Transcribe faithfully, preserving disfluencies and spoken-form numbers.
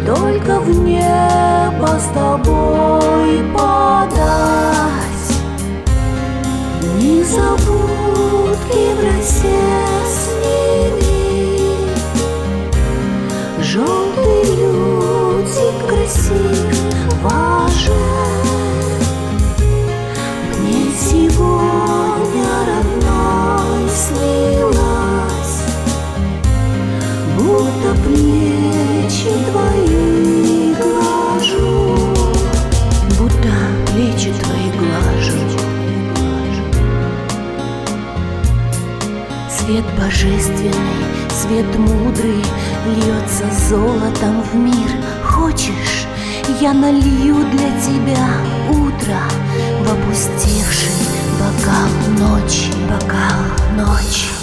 только в небо с тобой подать. Незабудки в росе сними, желтый лютик красив, важен. Мне сегодня родной снилась, будто плечи твои глажу, будто плечи твои глажу. Свет божественный, свет мудрый льется золотом в мир. Хочешь, я налью для тебя утро в опустевший бокал ночи, бокал ночи.